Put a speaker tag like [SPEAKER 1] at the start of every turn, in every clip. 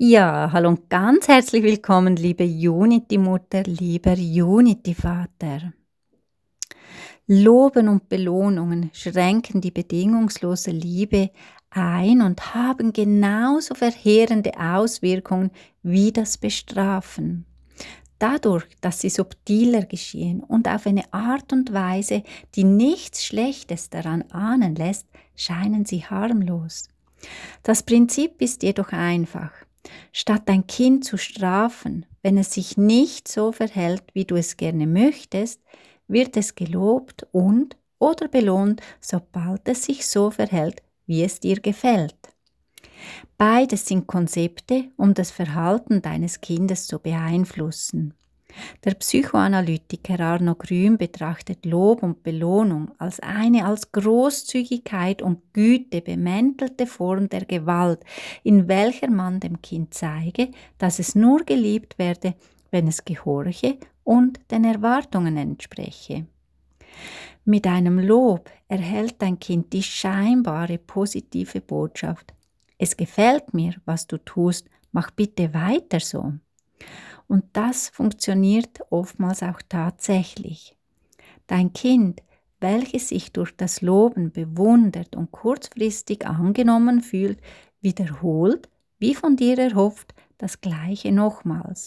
[SPEAKER 1] Ja, hallo und ganz herzlich willkommen, liebe Unity-Mutter, lieber Unity-Vater. Loben und Belohnungen schränken die bedingungslose Liebe ein und haben genauso verheerende Auswirkungen wie das Bestrafen. Dadurch, dass sie subtiler geschehen und auf eine Art und Weise, die nichts Schlechtes daran ahnen lässt, scheinen sie harmlos. Das Prinzip ist jedoch einfach. Statt dein Kind zu strafen, wenn es sich nicht so verhält, wie du es gerne möchtest, wird es gelobt und oder belohnt, sobald es sich so verhält, wie es dir gefällt. Beides sind Konzepte, um das Verhalten deines Kindes zu beeinflussen. Der Psychoanalytiker Arno Grün betrachtet Lob und Belohnung als eine als Großzügigkeit und Güte bemäntelte Form der Gewalt, in welcher man dem Kind zeige, dass es nur geliebt werde, wenn es gehorche und den Erwartungen entspreche. Mit einem Lob erhält dein Kind die scheinbare positive Botschaft: Es gefällt mir, was du tust, mach bitte weiter so. Und das funktioniert oftmals auch tatsächlich. Dein Kind, welches sich durch das Loben bewundert und kurzfristig angenommen fühlt, wiederholt, wie von dir erhofft, das Gleiche nochmals.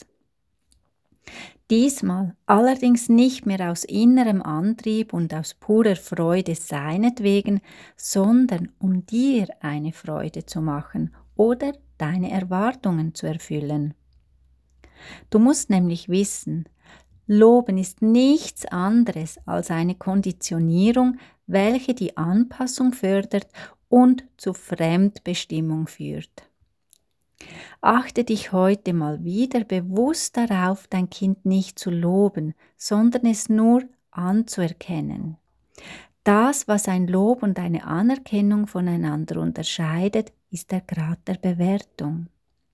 [SPEAKER 1] Diesmal allerdings nicht mehr aus innerem Antrieb und aus purer Freude seinetwegen, sondern um dir eine Freude zu machen oder deine Erwartungen zu erfüllen. Du musst nämlich wissen, Loben ist nichts anderes als eine Konditionierung, welche die Anpassung fördert und zu Fremdbestimmung führt. Achte dich heute mal wieder bewusst darauf, dein Kind nicht zu loben, sondern es nur anzuerkennen. Das, was ein Lob und eine Anerkennung voneinander unterscheidet, ist der Grad der Bewertung.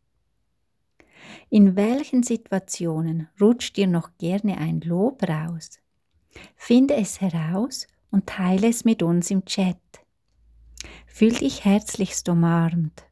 [SPEAKER 1] In welchen Situationen rutscht dir noch gerne ein Lob raus? Finde es heraus und teile es mit uns im Chat. Fühl dich herzlichst umarmt.